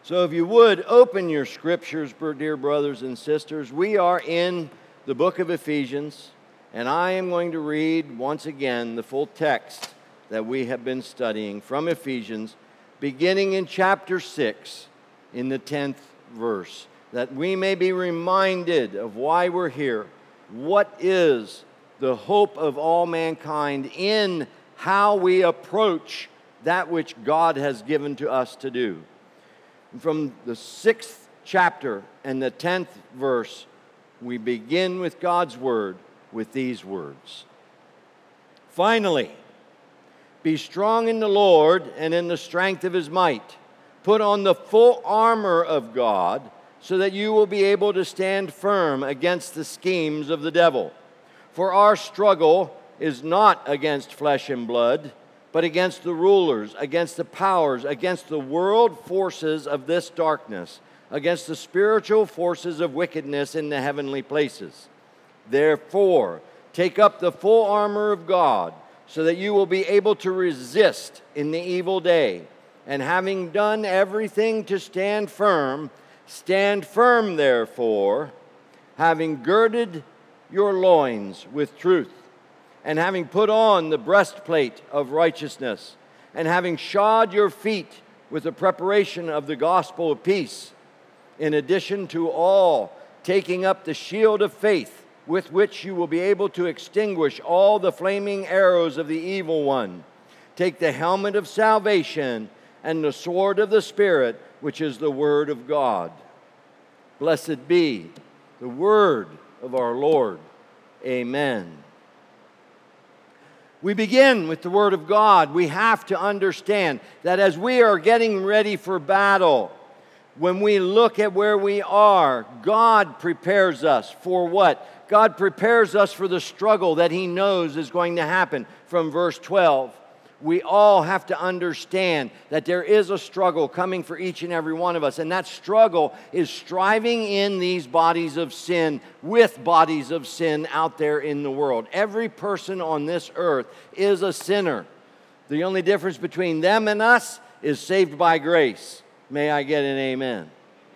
So if you would, open your scriptures, dear brothers and sisters. We are in the book of Ephesians, and I am going to read once again the full text that we have been studying from Ephesians, beginning in chapter 6, in the 10th verse, that we may be reminded of why we're here. What is the hope of all mankind in how we approach that which God has given to us to do? From the 6th chapter and the 10th verse, we begin with God's word with these words. Finally, be strong in the Lord and in the strength of His might. Put on the full armor of God so that you will be able to stand firm against the schemes of the devil. For our struggle is not against flesh and blood, but against the rulers, against the powers, against the world forces of this darkness, against the spiritual forces of wickedness in the heavenly places. Therefore, take up the full armor of God, so that you will be able to resist in the evil day. And having done everything to stand firm therefore, having girded your loins with truth, and having put on the breastplate of righteousness, and having shod your feet with the preparation of the gospel of peace, in addition to all, taking up the shield of faith, with which you will be able to extinguish all the flaming arrows of the evil one. Take the helmet of salvation and the sword of the Spirit, which is the word of God. Blessed be the word of our Lord. Amen. We begin with the Word of God. We have to understand that as we are getting ready for battle, when we look at where we are, God prepares us for what? God prepares us for the struggle that He knows is going to happen. From verse 12, we all have to understand that there is a struggle coming for each and every one of us, and that struggle is striving in these bodies of sin with bodies of sin out there in the world. Every person on this earth is a sinner. The only difference between them and us is saved by grace. May I get an amen?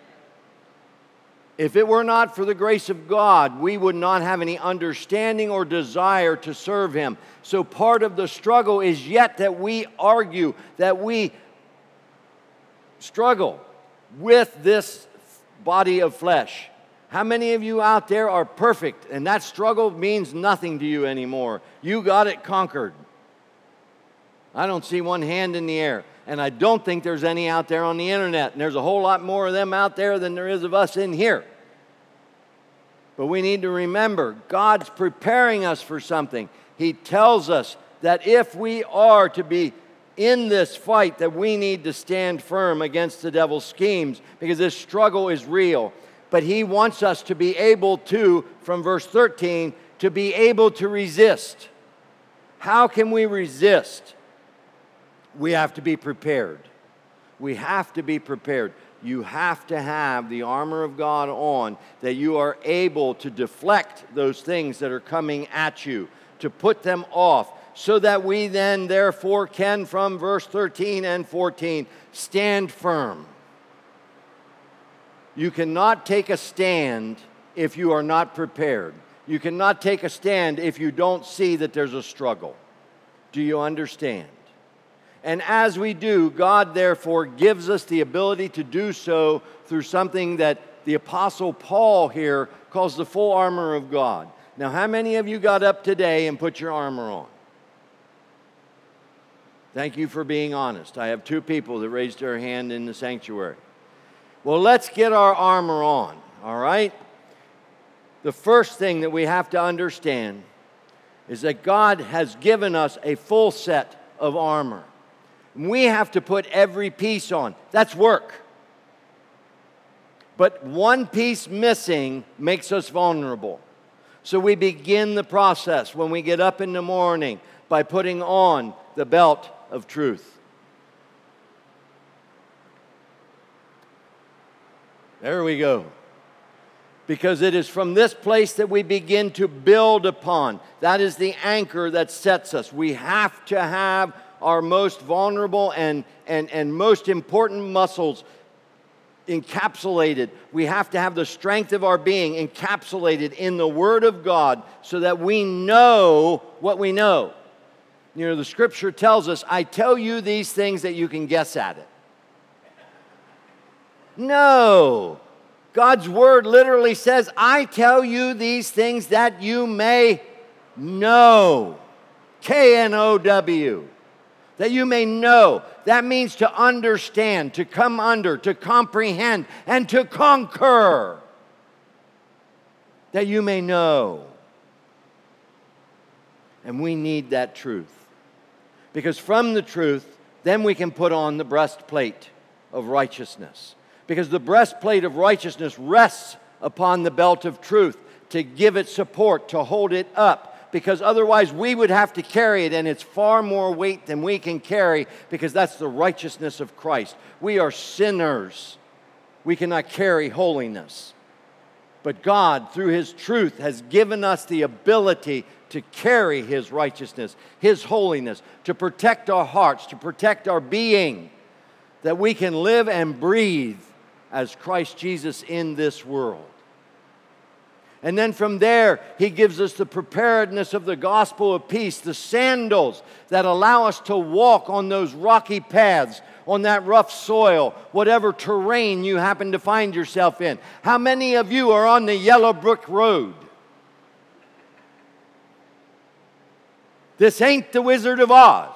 If it were not for the grace of God, we would not have any understanding or desire to serve Him. So part of the struggle is yet that we argue, that we struggle with this body of flesh. How many of you out there are perfect and that struggle means nothing to you anymore? You got it conquered. I don't see one hand in the air. And I don't think there's any out there on the internet. And there's a whole lot more of them out there than there is of us in here. But we need to remember, God's preparing us for something. He tells us that if we are to be in this fight, that we need to stand firm against the devil's schemes, because this struggle is real. But He wants us to be able to, from verse 13, to be able to resist. How can we resist? We have to be prepared. We have to be prepared. You have to have the armor of God on, that you are able to deflect those things that are coming at you, to put them off, so that we then therefore can, from verse 13 and 14, stand firm. You cannot take a stand if you are not prepared. You cannot take a stand if you don't see that there's a struggle. Do you understand? And as we do, God therefore gives us the ability to do so through something that the Apostle Paul here calls the full armor of God. Now, how many of you got up today and put your armor on? Thank you for being honest. I have two people that raised their hand in the sanctuary. Well, let's get our armor on, all right? The first thing that we have to understand is that God has given us a full set of armor. We have to put every piece on. That's work. But one piece missing makes us vulnerable. So we begin the process when we get up in the morning by putting on the belt of truth. There we go. Because it is from this place that we begin to build upon. That is the anchor that sets us. We have to have our most vulnerable and most important muscles encapsulated. We have to have the strength of our being encapsulated in the Word of God so that we know what we know. You know, the Scripture tells us, I tell you these things that you can guess at it. No. God's Word literally says, I tell you these things that you may know. K-N-O-W. That you may know. That means to understand, to come under, to comprehend, and to conquer. That you may know. And we need that truth. Because from the truth, then we can put on the breastplate of righteousness. Because the breastplate of righteousness rests upon the belt of truth to give it support, to hold it up. Because otherwise we would have to carry it, and it's far more weight than we can carry, because that's the righteousness of Christ. We are sinners. We cannot carry holiness. But God, through His truth, has given us the ability to carry His righteousness, His holiness, to protect our hearts, to protect our being, that we can live and breathe as Christ Jesus in this world. And then from there, He gives us the preparedness of the gospel of peace, the sandals that allow us to walk on those rocky paths, on that rough soil, whatever terrain you happen to find yourself in. How many of you are on the Yellow Brick Road? This ain't the Wizard of Oz.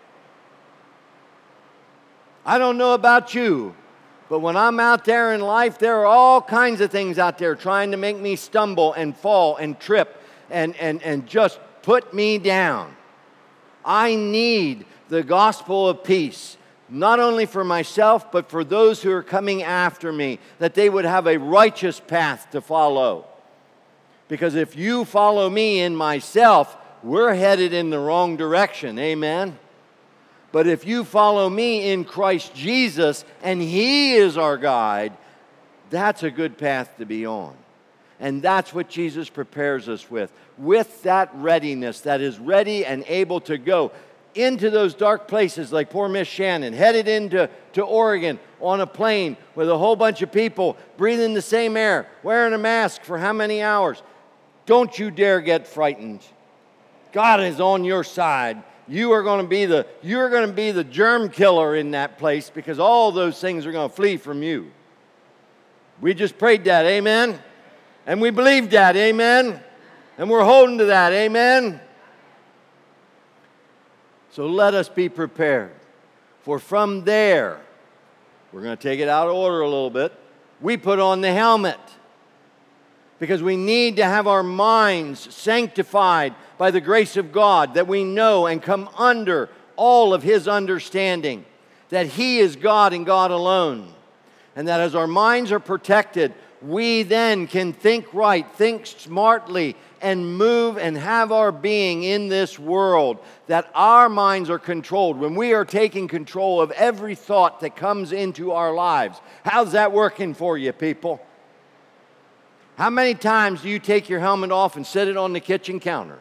I don't know about you, but when I'm out there in life, there are all kinds of things out there trying to make me stumble and fall and trip and just put me down. I need the gospel of peace, not only for myself, but for those who are coming after me, that they would have a righteous path to follow. Because if you follow me in myself, we're headed in the wrong direction. Amen? But if you follow me in Christ Jesus, and He is our guide, that's a good path to be on. And that's what Jesus prepares us with that readiness that is ready and able to go into those dark places like poor Miss Shannon, headed into Oregon on a plane with a whole bunch of people breathing the same air, wearing a mask for how many hours? Don't you dare get frightened. God is on your side. You're going to be the germ killer in that place, because all those things are going to flee from you. We just prayed that, amen? And we believed that, amen? And we're holding to that, amen? So let us be prepared. For from there, we're going to take it out of order a little bit, we put on the helmet. Because we need to have our minds sanctified by the grace of God, that we know and come under all of His understanding, that He is God and God alone. And that as our minds are protected, we then can think right, think smartly, and move and have our being in this world, that our minds are controlled. When we are taking control of every thought that comes into our lives. How's that working for you, people? How many times do you take your helmet off and set it on the kitchen counter?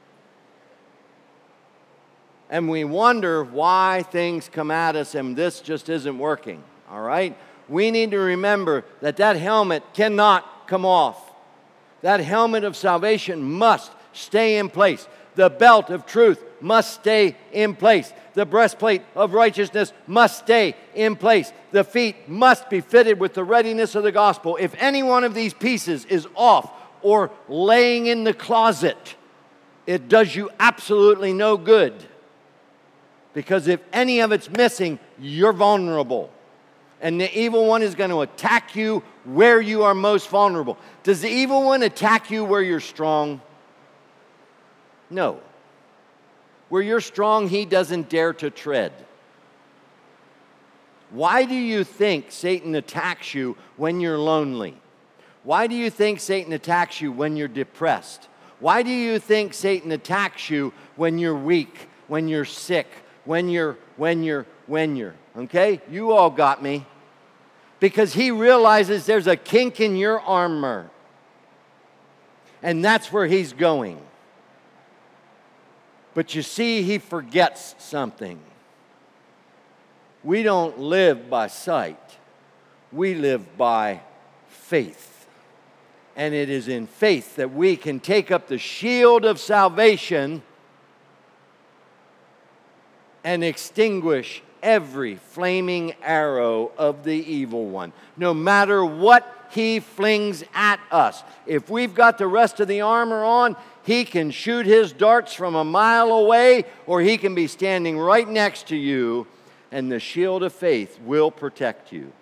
And we wonder why things come at us and this just isn't working, all right? We need to remember that helmet cannot come off. That helmet of salvation must stay in place. The belt of truth must stay in place. The breastplate of righteousness must stay in place. The feet must be fitted with the readiness of the gospel. If any one of these pieces is off or laying in the closet, it does you absolutely no good. Because if any of it's missing, you're vulnerable. And the evil one is going to attack you where you are most vulnerable. Does the evil one attack you where you're strong? No. Where you're strong, he doesn't dare to tread. Why do you think Satan attacks you when you're lonely? Why do you think Satan attacks you when you're depressed? Why do you think Satan attacks you when you're weak, when you're sick, when you're, okay? You all got me. Because he realizes there's a kink in your armor. And that's where he's going. But you see, he forgets something. We don't live by sight. We live by faith. And it is in faith that we can take up the shield of salvation and extinguish every flaming arrow of the evil one, no matter what he flings at us. If we've got the rest of the armor on, he can shoot his darts from a mile away, or he can be standing right next to you, and the shield of faith will protect you.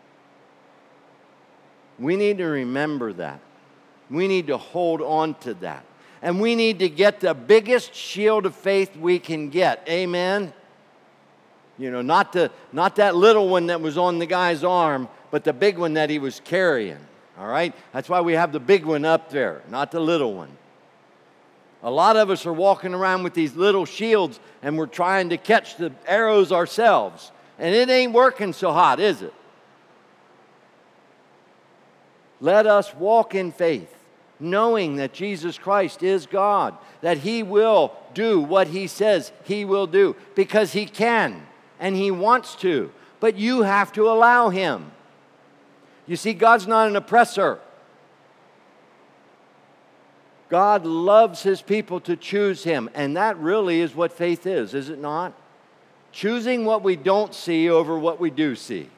We need to remember that. We need to hold on to that. And we need to get the biggest shield of faith we can get. Amen? You know, not that little one that was on the guy's arm, but the big one that he was carrying. All right? That's why we have the big one up there, not the little one. A lot of us are walking around with these little shields, and we're trying to catch the arrows ourselves. And it ain't working so hot, is it? Let us walk in faith, knowing that Jesus Christ is God, that he will do what he says he will do, because he can and he wants to, but you have to allow him. You see, God's not an oppressor. God loves his people to choose him, and that really is what faith is it not? Choosing what we don't see over what we do see.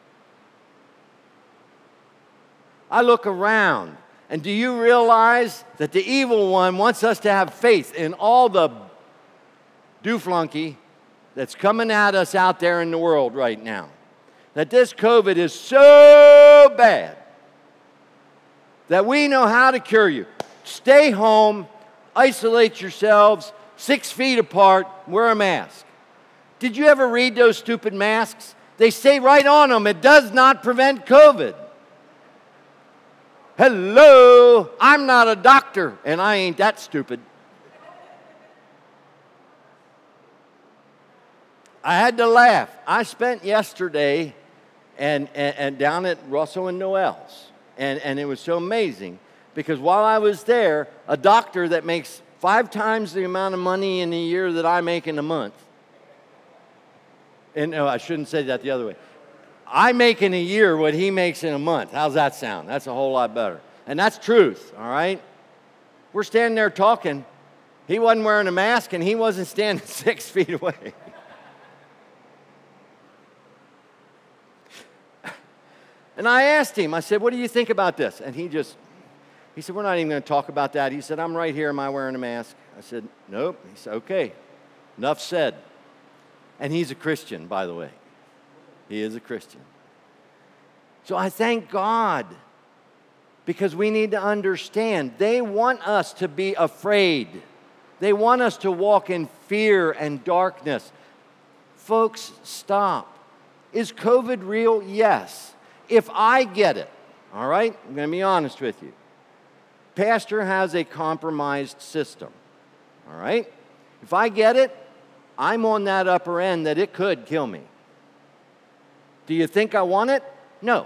I look around, and do you realize that the evil one wants us to have faith in all the dooflunky that's coming at us out there in the world right now? That this COVID is so bad that we know how to cure you. Stay home, isolate yourselves, 6 feet apart, wear a mask. Did you ever read those stupid masks? They say right on them, it does not prevent COVID. Hello, I'm not a doctor, and I ain't that stupid. I had to laugh. I spent yesterday and down at Russell and Noel's, and it was so amazing because while I was there, a doctor that makes 5 times the amount of money in a year that I make in a month, and no, I shouldn't say that the other way. I make in a year what he makes in a month. How's that sound? That's a whole lot better. And that's truth, all right? We're standing there talking. He wasn't wearing a mask, and he wasn't standing 6 feet away. And I asked him, I said, what do you think about this? And he said, we're not even going to talk about that. He said, I'm right here. Am I wearing a mask? I said, nope. He said, okay, enough said. And he's a Christian, by the way. He is a Christian. So I thank God, because we need to understand they want us to be afraid. They want us to walk in fear and darkness. Folks, stop. Is COVID real? Yes. If I get it, all right, I'm going to be honest with you. Pastor has a compromised system, all right? If I get it, I'm on that upper end that it could kill me. Do you think I want it? No.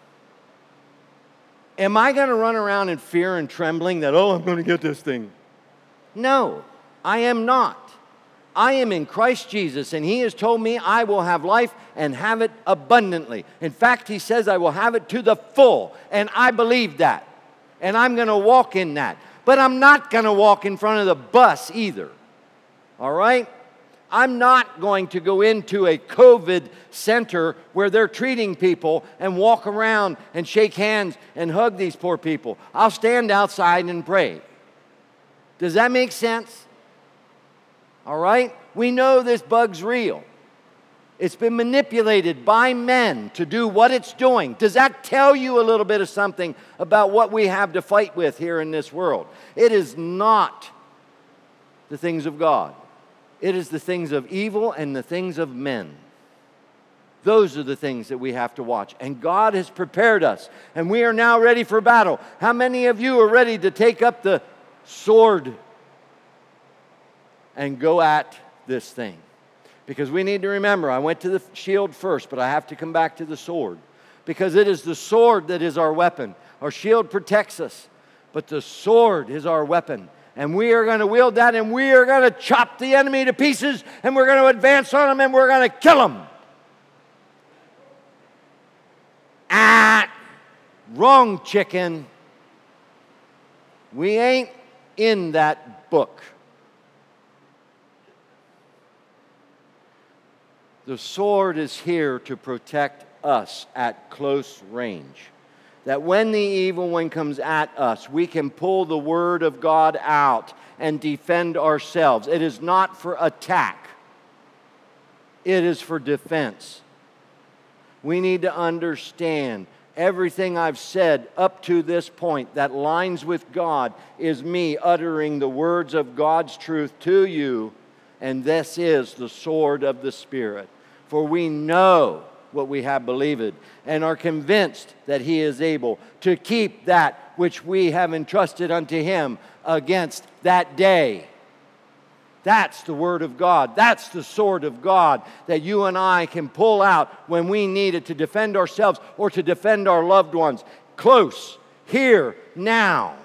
Am I going to run around in fear and trembling that, I'm going to get this thing? No, I am not. I am in Christ Jesus, and he has told me I will have life and have it abundantly. In fact, he says I will have it to the full, and I believe that. And I'm going to walk in that. But I'm not going to walk in front of the bus either. All right? I'm not going to go into a COVID center where they're treating people and walk around and shake hands and hug these poor people. I'll stand outside and pray. Does that make sense? All right? We know this bug's real. It's been manipulated by men to do what it's doing. Does that tell you a little bit of something about what we have to fight with here in this world? It is not the things of God. It is the things of evil and the things of men. Those are the things that we have to watch. And God has prepared us, and we are now ready for battle. How many of you are ready to take up the sword and go at this thing? Because we need to remember, I went to the shield first, but I have to come back to the sword. Because it is the sword that is our weapon. Our shield protects us, but the sword is our weapon. And we are going to wield that, and we are going to chop the enemy to pieces, and we're going to advance on them, and we're going to kill them. Wrong, chicken. We ain't in that book. The sword is here to protect us at close range. That when the evil one comes at us, we can pull the word of God out and defend ourselves. It is not for attack. It is for defense. We need to understand everything I've said up to this point that lines with God is me uttering the words of God's truth to you, and this is the sword of the Spirit. For we know what we have believed and are convinced that He is able to keep that which we have entrusted unto Him against that day. That's the Word of God. That's the sword of God that you and I can pull out when we need it to defend ourselves or to defend our loved ones. Close, here, now.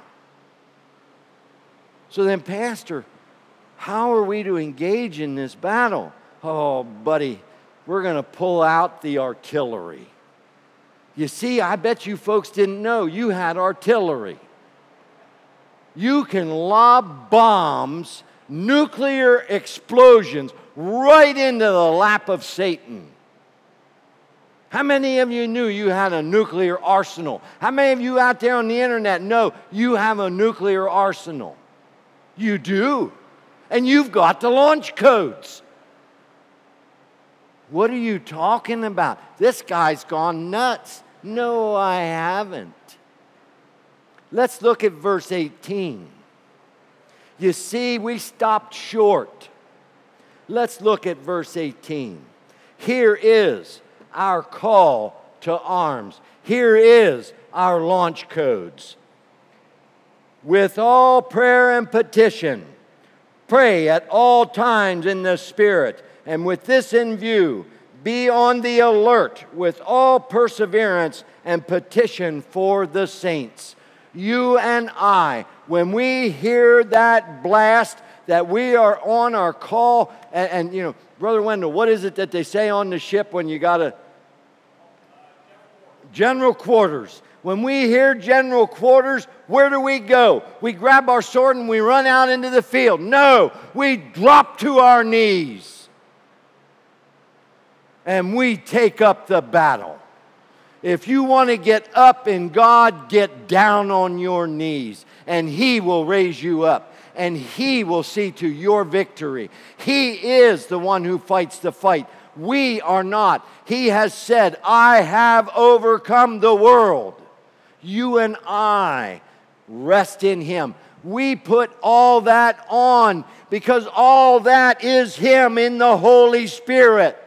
So then, Pastor, how are we to engage in this battle? Oh, buddy, we're going to pull out the artillery. You see, I bet you folks didn't know you had artillery. You can lob bombs, nuclear explosions, right into the lap of Satan. How many of you knew you had a nuclear arsenal? How many of you out there on the internet know you have a nuclear arsenal? You do. And you've got the launch codes. What are you talking about? This guy's gone nuts. No, I haven't. Let's look at verse 18. You see, we stopped short. Let's look at verse 18. Here is our call to arms. Here is our launch codes. With all prayer and petition, pray at all times in the Spirit, and with this in view, be on the alert with all perseverance and petition for the saints. You and I, when we hear that blast, that we are on our call, and you know, Brother Wendell, what is it that they say on the ship when you got to... General quarters. When we hear general quarters, where do we go? We grab our sword and we run out into the field. No, we drop to our knees. And we take up the battle. If you want to get up in God, get down on your knees, and He will raise you up, and He will see to your victory. He is the one who fights the fight. We are not. He has said, I have overcome the world. You and I rest in Him. We put all that on because all that is Him in the Holy Spirit.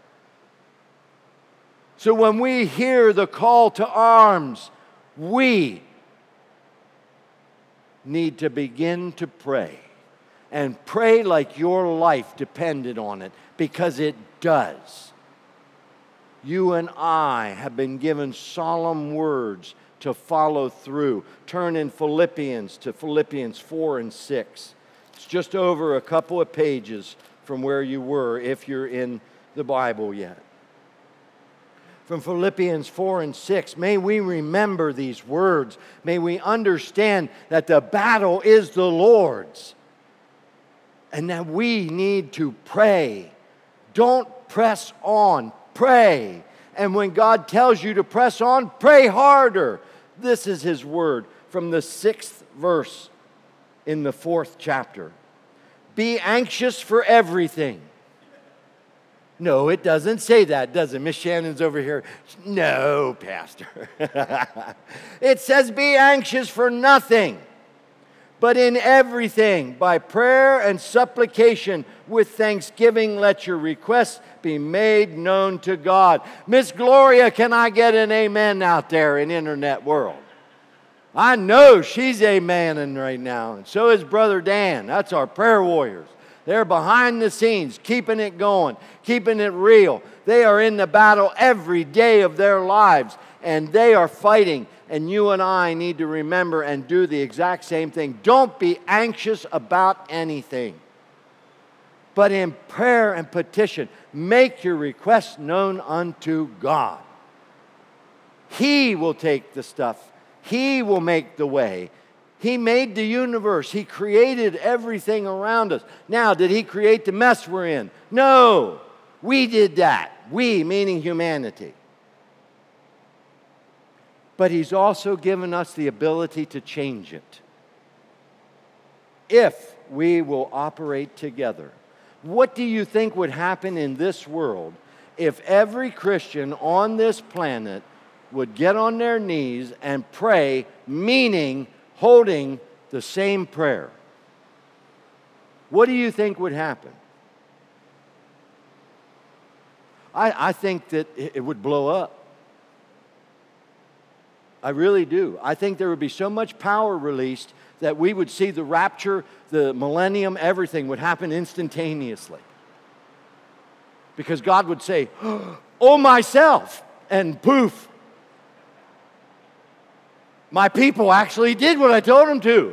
So when we hear the call to arms, we need to begin to pray. And pray like your life depended on it, because it does. You and I have been given solemn words to follow through. Turn in Philippians to Philippians 4 and 6. It's just over a couple of pages from where you were if you're in the Bible yet. From Philippians 4 and 6, may we remember these words. May we understand that the battle is the Lord's and that we need to pray. Don't press on, pray. And when God tells you to press on, pray harder. This is His word from the 6th verse in the 4th chapter. Be anxious for everything. No, it doesn't say that, does it? Miss Shannon's over here. No, Pastor. It says be anxious for nothing, but in everything, by prayer and supplication, with thanksgiving, let your requests be made known to God. Miss Gloria, can I get an amen out there in internet world? I know she's amening right now, and so is Brother Dan. That's our prayer warriors. They're behind the scenes, keeping it going, keeping it real. They are in the battle every day of their lives, and they are fighting. And you and I need to remember and do the exact same thing. Don't be anxious about anything, but in prayer and petition, make your requests known unto God. He will take the stuff. He will make the way. He made the universe. He created everything around us. Now, did He create the mess we're in? No. We did that. We, meaning humanity. But He's also given us the ability to change it, if we will operate together. What do you think would happen in this world if every Christian on this planet would get on their knees and pray, meaning holding the same prayer? What do you think would happen? I think that it would blow up. I really do. I think there would be so much power released that we would see the rapture, the millennium, everything would happen instantaneously. Because God would say, "Oh, myself," and poof. My people actually did what I told them to.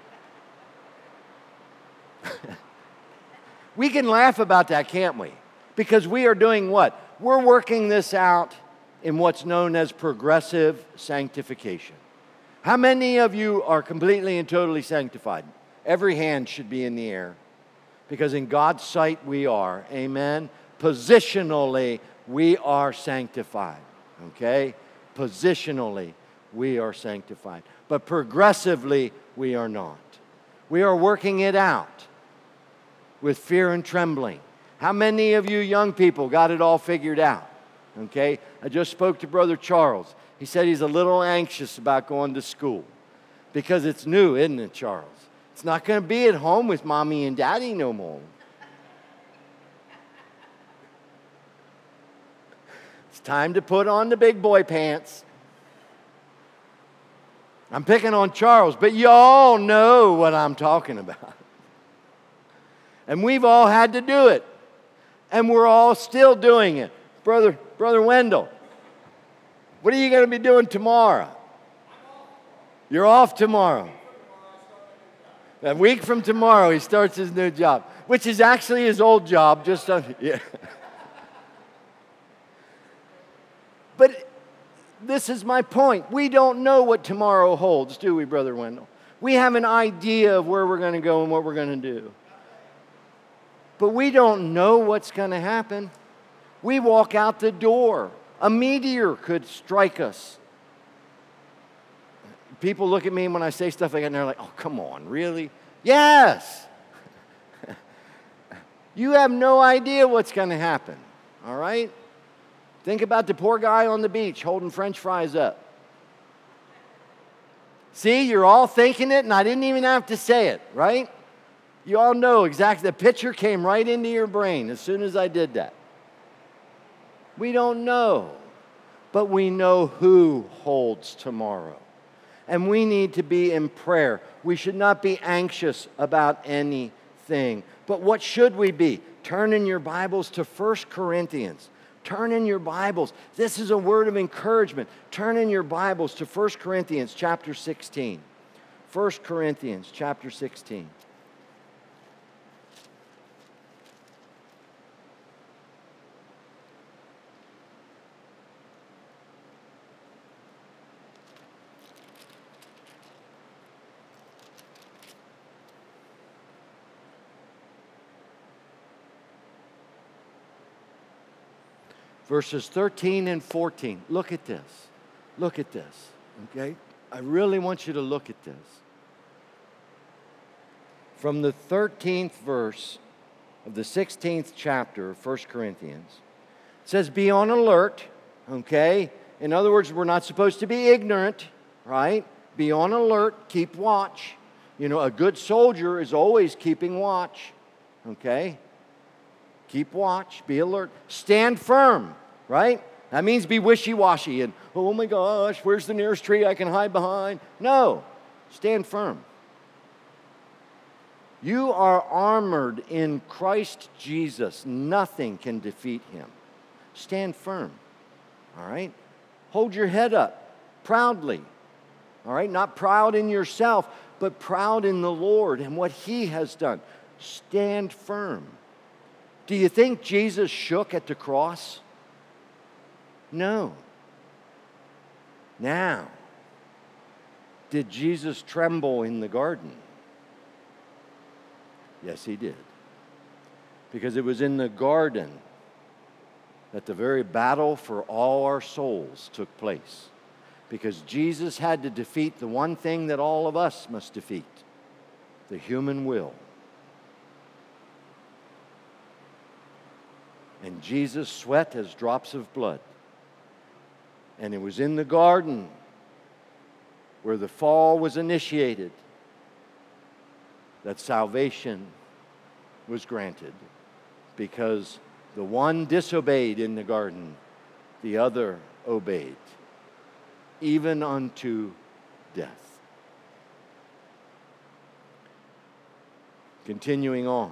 We can laugh about that, can't we? Because we are doing what? We're working this out in what's known as progressive sanctification. How many of you are completely and totally sanctified? Every hand should be in the air. Because in God's sight we are. Amen? Positionally, we are sanctified. Okay? Positionally, we are sanctified. But progressively, we are not. We are working it out with fear and trembling. How many of you young people got it all figured out? Okay? I just spoke to Brother Charles. He said he's a little anxious about going to school because it's new, isn't it, Charles? It's not going to be at home with Mommy and Daddy no more. It's time to put on the big boy pants. I'm picking on Charles, but y'all know what I'm talking about. And we've all had to do it. And we're all still doing it. Brother Wendell, what are you going to be doing tomorrow? You're off tomorrow. A week from tomorrow, he starts his new job, which is actually his old job. Yeah. But this is my point. We don't know what tomorrow holds, do we, Brother Wendell? We have an idea of where we're going to go and what we're going to do. But we don't know what's going to happen. We walk out the door. A meteor could strike us. People look at me when I say stuff like that, and they're like, "Oh, come on, really?" Yes. You have no idea what's going to happen, all right? Think about the poor guy on the beach holding French fries up. See, you're all thinking it, and I didn't even have to say it, right? You all know exactly. The picture came right into your brain as soon as I did that. We don't know, but we know who holds tomorrow. And we need to be in prayer. We should not be anxious about anything. But what should we be? Turn in your Bibles to 1 Corinthians. Turn in your Bibles. This is a word of encouragement. Turn in your Bibles to 1 Corinthians chapter 16. 1 Corinthians chapter 16. Verses 13 and 14. Look at this. Look at this. Okay? I really want you to look at this. From the 13th verse of the 16th chapter of 1 Corinthians, it says, "Be on alert." Okay? In other words, we're not supposed to be ignorant, right? Be on alert. Keep watch. You know, a good soldier is always keeping watch. Okay? Keep watch, be alert, stand firm, right? That means be wishy-washy and, "Oh my gosh, where's the nearest tree I can hide behind?" No, stand firm. You are armored in Christ Jesus. Nothing can defeat Him. Stand firm, all right? Hold your head up proudly, all right? Not proud in yourself, but proud in the Lord and what He has done. Stand firm. Do you think Jesus shook at the cross? No. Now, did Jesus tremble in the garden? Yes, he did. Because it was in the garden that the very battle for all our souls took place. Because Jesus had to defeat the one thing that all of us must defeat, the human will. And Jesus sweat as drops of blood. And it was in the garden where the fall was initiated that salvation was granted, because the one disobeyed in the garden, the other obeyed, even unto death. Continuing on.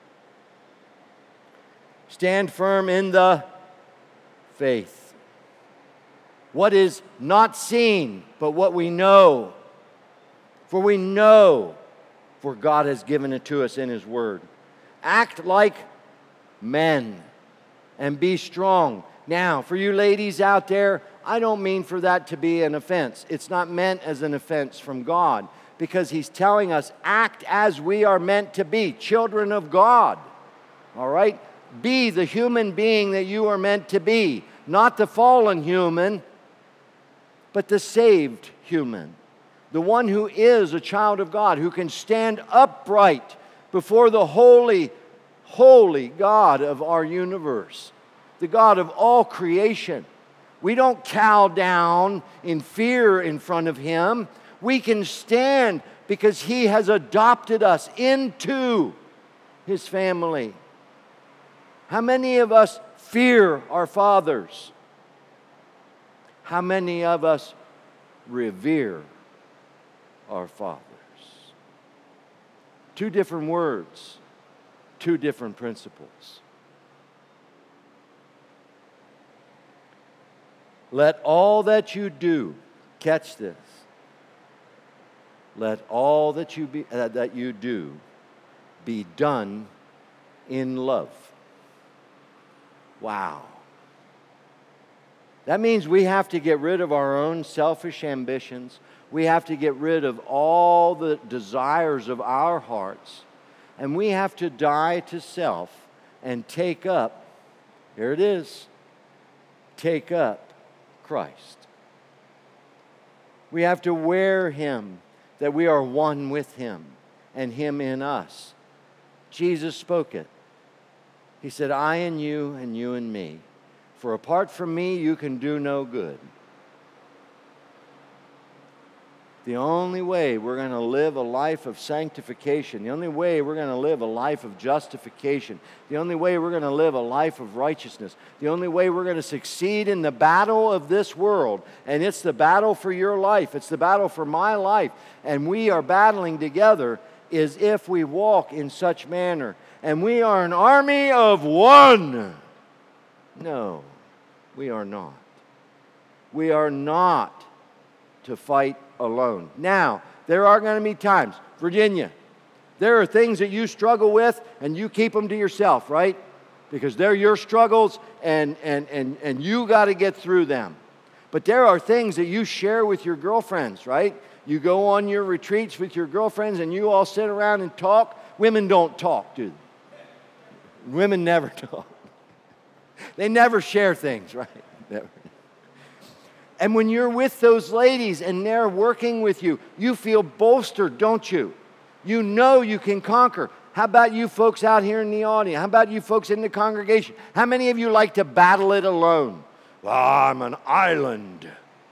Stand firm in the faith. What is not seen, but what we know. For we know, for God has given it to us in His Word. Act like men and be strong. Now, for you ladies out there, I don't mean for that to be an offense. It's not meant as an offense from God, because He's telling us, act as we are meant to be, children of God. All right? Be the human being that you are meant to be, not the fallen human, but the saved human, the one who is a child of God, who can stand upright before the holy, holy God of our universe, the God of all creation. We don't cow down in fear in front of Him. We can stand because He has adopted us into His family. How many of us fear our fathers? How many of us revere our fathers? Two different words, two different principles. Let all that you do, catch this, let all that you do be done in love. Wow. That means we have to get rid of our own selfish ambitions. We have to get rid of all the desires of our hearts. And we have to die to self and take up, here it is, take up Christ. We have to wear Him, that we are one with Him and Him in us. Jesus spoke it. He said, I in you and you in me. For apart from me, you can do no good. The only way we're going to live a life of sanctification, the only way we're going to live a life of justification, the only way we're going to live a life of righteousness, the only way we're going to succeed in the battle of this world, and it's the battle for your life, it's the battle for my life, and we are battling together, is if we walk in such manner. And we are an army of one. No, we are not. We are not to fight alone. Now, there are going to be times, Virginia, there are things that you struggle with and you keep them to yourself, right? Because they're your struggles and you got to get through them. But there are things that you share with your girlfriends, right? You go on your retreats with your girlfriends and you all sit around and talk. Women don't talk, do they? Women never talk. They never share things, right? Never. And when you're with those ladies and they're working with you, you feel bolstered, don't you? You know you can conquer. How about you folks out here in the audience? How about you folks in the congregation? How many of you like to battle it alone? Well, I'm an island.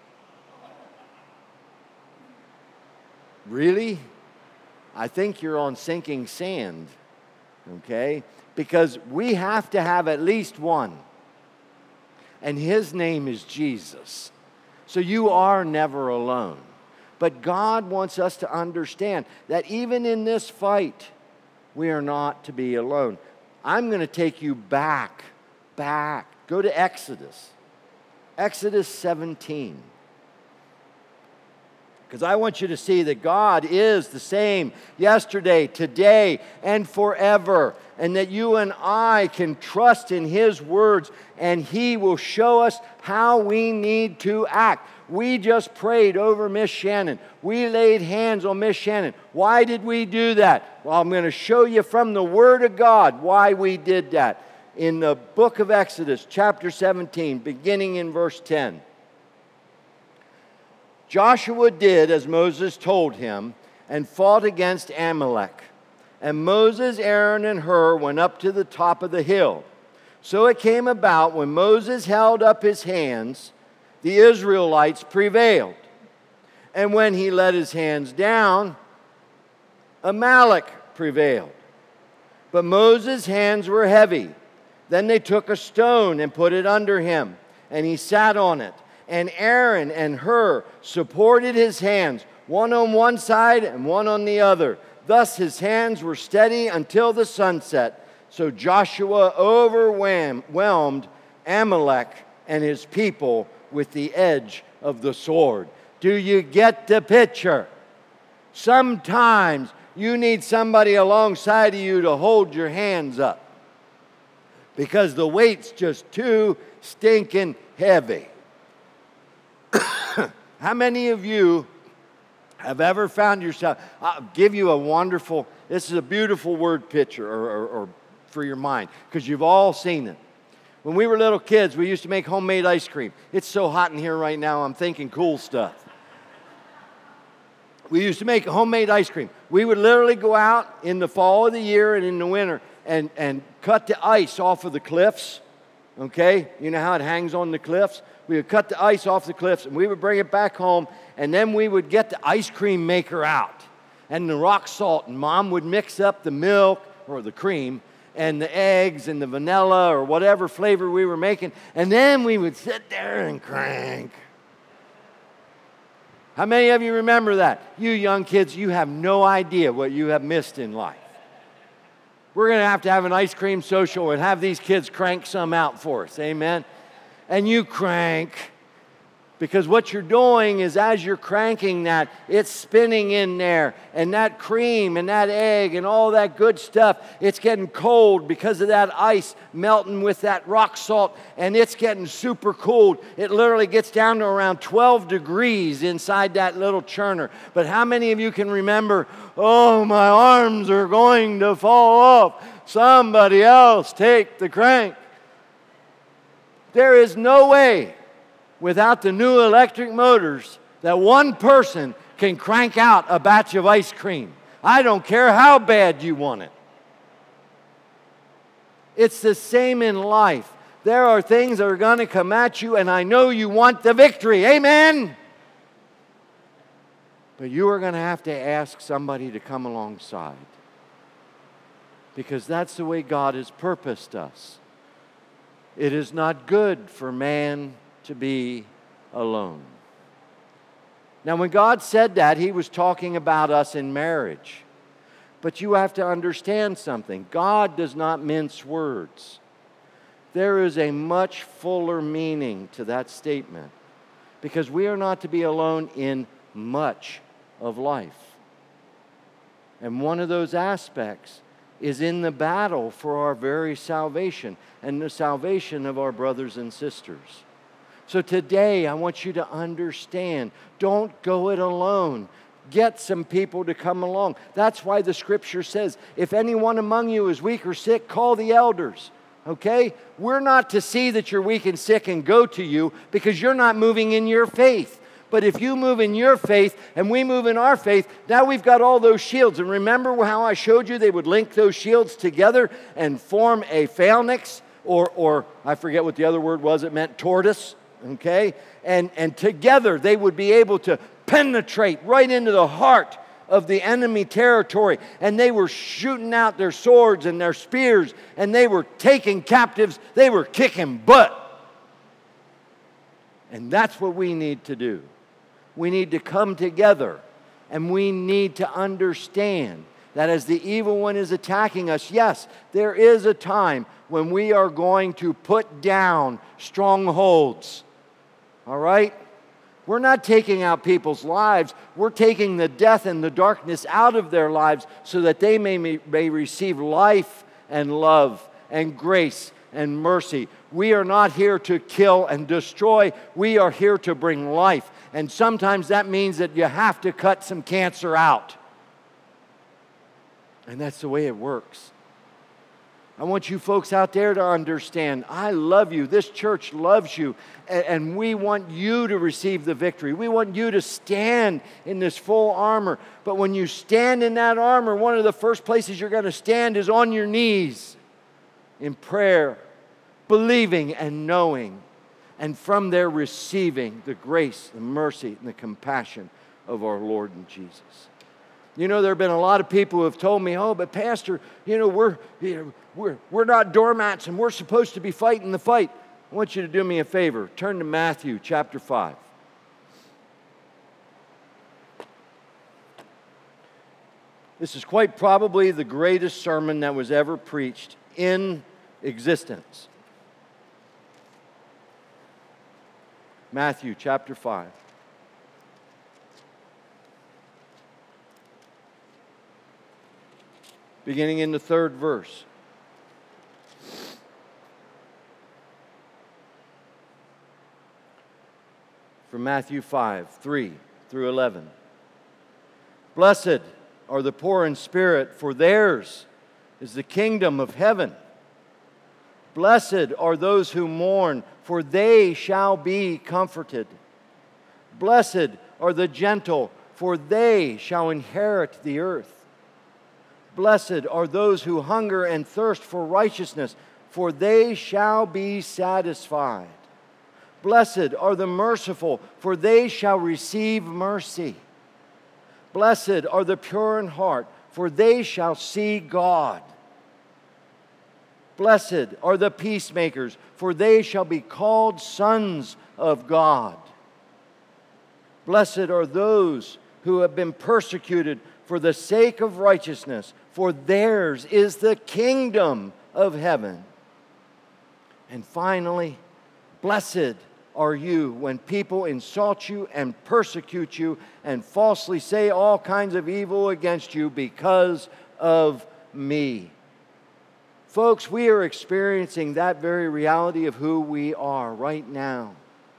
Really? I think you're on sinking sand, okay? Because we have to have at least one. And His name is Jesus. So you are never alone. But God wants us to understand that even in this fight, we are not to be alone. I'm going to take you back. Go to Exodus. Exodus 17. Because I want you to see that God is the same yesterday, today, and forever. And that you and I can trust in His words, and He will show us how we need to act. We just prayed over Miss Shannon. We laid hands on Miss Shannon. Why did we do that? Well, I'm going to show you from the Word of God why we did that. In the book of Exodus, chapter 17, beginning in verse 10. Joshua did as Moses told him and fought against Amalek. And Moses, Aaron, and Hur went up to the top of the hill. So it came about when Moses held up his hands, the Israelites prevailed. And when he let his hands down, Amalek prevailed. But Moses' hands were heavy. Then they took a stone and put it under him, and he sat on it. And Aaron and Hur supported his hands, one on one side and one on the other. Thus his hands were steady until the sunset. So Joshua overwhelmed Amalek and his people with the edge of the sword. Do you get the picture? Sometimes you need somebody alongside of you to hold your hands up, because the weight's just too stinking heavy. How many of you have ever found yourself, I'll give you a wonderful, this is a beautiful word picture or for your mind, because you've all seen it. When we were little kids, we used to make homemade ice cream. It's so hot in here right now, I'm thinking cool stuff. We used to make homemade ice cream. We would literally go out in the fall of the year and in the winter and cut the ice off of the cliffs. Okay? You know how it hangs on the cliffs? We would cut the ice off the cliffs, and we would bring it back home, and then we would get the ice cream maker out and the rock salt, and Mom would mix up the milk or the cream and the eggs and the vanilla or whatever flavor we were making, and then we would sit there and crank. How many of you remember that? You young kids, you have no idea what you have missed in life. We're going to have an ice cream social and have these kids crank some out for us. Amen? And you crank, because what you're doing is as you're cranking that, it's spinning in there, and that cream and that egg and all that good stuff, it's getting cold because of that ice melting with that rock salt, and it's getting super cooled. It literally gets down to around 12 degrees inside that little churner. But how many of you can remember, oh, my arms are going to fall off. Somebody else take the crank. There is no way without the new electric motors that one person can crank out a batch of ice cream. I don't care how bad you want it. It's the same in life. There are things that are going to come at you, and I know you want the victory. Amen? But you are going to have to ask somebody to come alongside, because that's the way God has purposed us. It is not good for man to be alone. Now, when God said that, He was talking about us in marriage. But you have to understand something. God does not mince words. There is a much fuller meaning to that statement, because we are not to be alone in much of life. And one of those aspects is in the battle for our very salvation and the salvation of our brothers and sisters. So today, I want you to understand, don't go it alone. Get some people to come along. That's why the Scripture says, if anyone among you is weak or sick, call the elders. Okay? We're not to see that you're weak and sick and go to you, because you're not moving in your faith. But if you move in your faith and we move in our faith, now we've got all those shields. And remember how I showed you they would link those shields together and form a phalanx, or I forget what the other word was, it meant tortoise, okay? And together they would be able to penetrate right into the heart of the enemy territory. And they were shooting out their swords and their spears, and they were taking captives. They were kicking butt. And that's what we need to do. We need to come together, and we need to understand that as the evil one is attacking us, yes, there is a time when we are going to put down strongholds. All right? We're not taking out people's lives. We're taking the death and the darkness out of their lives so that they may receive life and love and grace and mercy. We are not here to kill and destroy. We are here to bring life. And sometimes that means that you have to cut some cancer out. And that's the way it works. I want you folks out there to understand, I love you. This church loves you. And we want you to receive the victory. We want you to stand in this full armor. But when you stand in that armor, one of the first places you're going to stand is on your knees in prayer, believing and knowing. And from there receiving the grace, the mercy, and the compassion of our Lord and Jesus. You know, there have been a lot of people who have told me, oh, but Pastor, we're not doormats and we're supposed to be fighting the fight. I want you to do me a favor. Turn to Matthew chapter 5. This is quite probably the greatest sermon that was ever preached in existence. Matthew chapter 5. Beginning in the 3rd verse. From Matthew 5, 3 through 11. Blessed are the poor in spirit, for theirs is the kingdom of heaven. Blessed are those who mourn, for they shall be comforted. Blessed are the gentle, for they shall inherit the earth. Blessed are those who hunger and thirst for righteousness, for they shall be satisfied. Blessed are the merciful, for they shall receive mercy. Blessed are the pure in heart, for they shall see God. Blessed are the peacemakers, for they shall be called sons of God. Blessed are those who have been persecuted for the sake of righteousness, for theirs is the kingdom of heaven. And finally, blessed are you when people insult you and persecute you and falsely say all kinds of evil against you because of me. Folks, we are experiencing that very reality of who we are right now.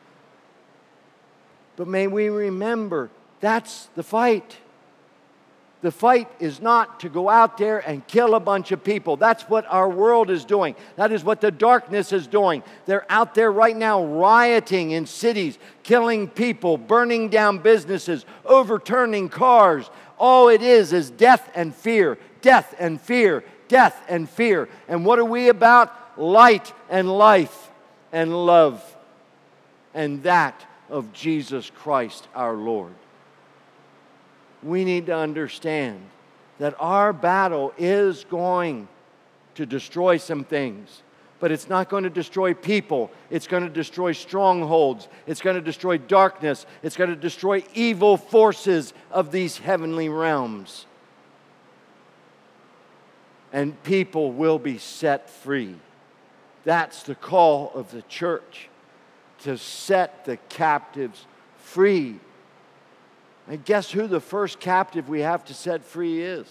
But may we remember, that's the fight. The fight is not to go out there and kill a bunch of people. That's what our world is doing. That is what the darkness is doing. They're out there right now rioting in cities, killing people, burning down businesses, overturning cars. All it is death and fear, death and fear, death and fear. And what are we about? Light and life and love. And that of Jesus Christ our Lord. We need to understand that our battle is going to destroy some things, but it's not going to destroy people. It's going to destroy strongholds. It's going to destroy darkness. It's going to destroy evil forces of these heavenly realms. And people will be set free. That's the call of the church, to set the captives free. And guess who the first captive we have to set free is?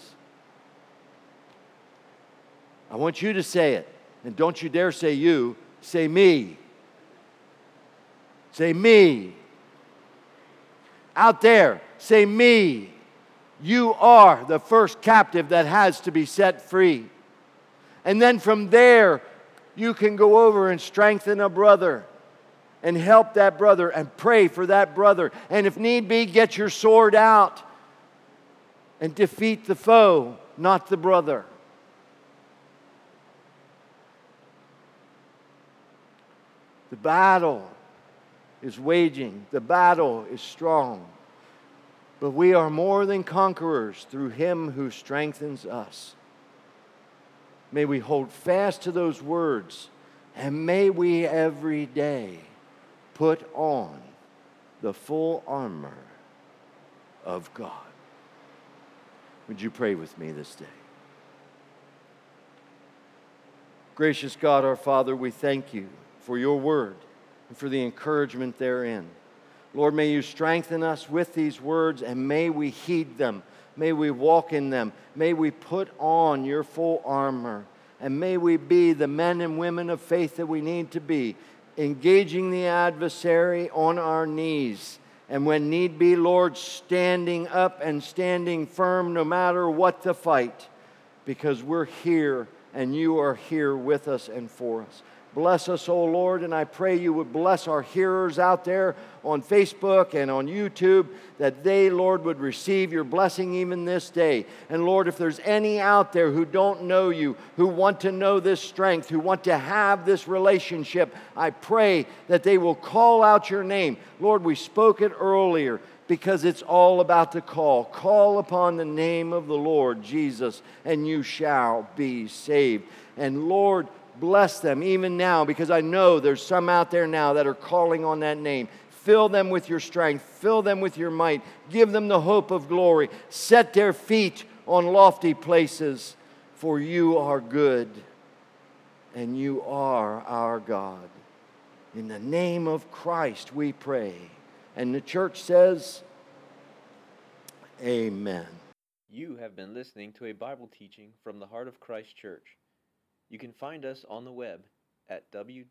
I want you to say it. And don't you dare say you. Say me. Say me. Out there, say me. You are the first captive that has to be set free. And then from there, you can go over and strengthen a brother. And help that brother and pray for that brother. And if need be, get your sword out and defeat the foe, not the brother. The battle is waging. The battle is strong. But we are more than conquerors through Him who strengthens us. May we hold fast to those words, and may we every day put on the full armor of God. Would you pray with me this day? Gracious God, our Father, we thank you for your word and for the encouragement therein. Lord, may you strengthen us with these words, and may we heed them. May we walk in them. May we put on your full armor. And may we be the men and women of faith that we need to be, engaging the adversary on our knees. And when need be, Lord, standing up and standing firm no matter what the fight, because we're here and you are here with us and for us. Bless us, O Lord, and I pray you would bless our hearers out there on Facebook and on YouTube, that they, Lord, would receive your blessing even this day. And Lord, if there's any out there who don't know you, who want to know this strength, who want to have this relationship, I pray that they will call out your name. Lord, we spoke it earlier, because it's all about the call. Call upon the name of the Lord Jesus, and you shall be saved. And Lord, bless them even now, because I know there's some out there now that are calling on that name. Fill them with your strength. Fill them with your might. Give them the hope of glory. Set their feet on lofty places, for you are good, and you are our God. In the name of Christ we pray. And the church says, amen. You have been listening to a Bible teaching from the Heart of Christ Church. You can find us on the web at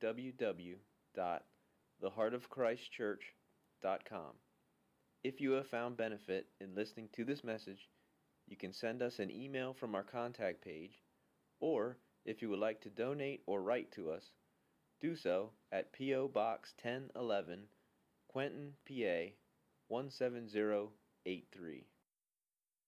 www.theheartofchristchurch.com. If you have found benefit in listening to this message, you can send us an email from our contact page, or if you would like to donate or write to us, do so at P.O. Box 1011, Quentin, PA 17083.